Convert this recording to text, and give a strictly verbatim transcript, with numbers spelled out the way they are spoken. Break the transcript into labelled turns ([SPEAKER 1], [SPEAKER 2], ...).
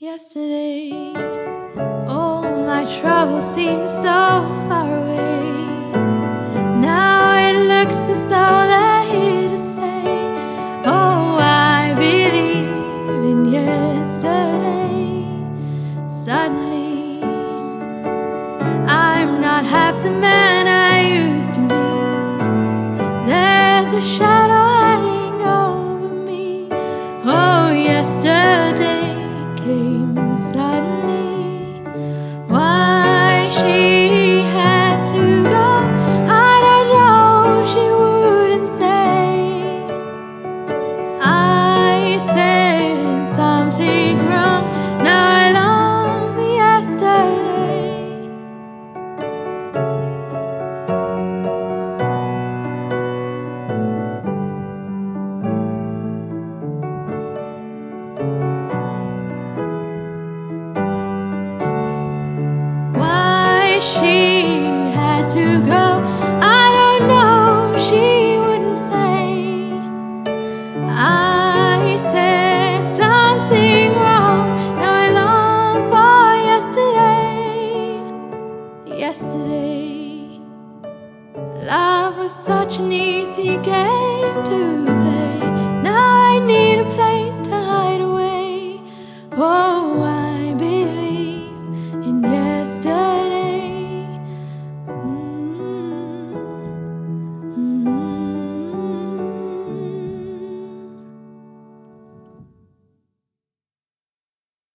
[SPEAKER 1] Yesterday, all my troubles seem so far away. Now it looks as though they're here to stay. Oh, I believe in yesterday. Suddenly, I'm not half the man I used to be. There's a shadow hanging over me. Oh, yesterday came suddenly. Why she had to go, I don't know, she wouldn't say. I said something wrong, now I long for yesterday. She had to go, I don't know, she wouldn't say. I said something wrong, now I long for yesterday. Yesterday, love was such an easy game to play. Now I need a place to hide away. Oh,